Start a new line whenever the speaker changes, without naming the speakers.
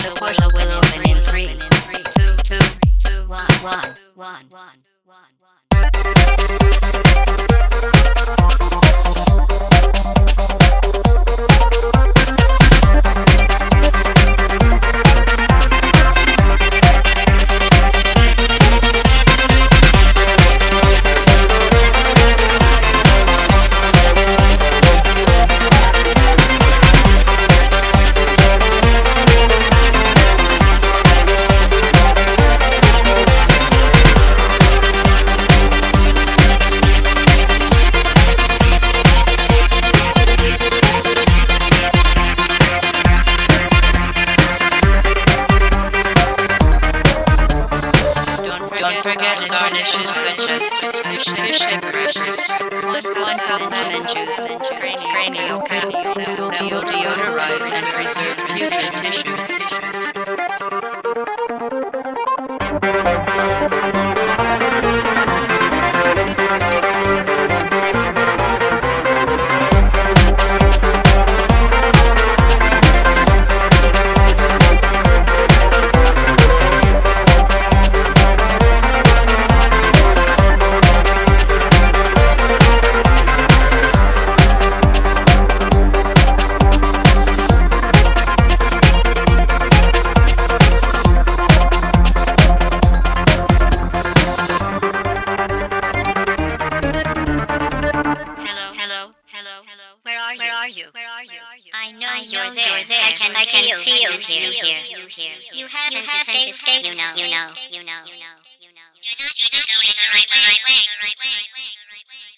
Porsche will open in 3, 2, 1. Don't forget garnishes such as fish crackers, one cup lemon juice, cranial cats that will deodorize and preserve putrid tissue. Where are you?
I know you're there. I can feel you here. You haven't escaped, you know. You're not going the right way.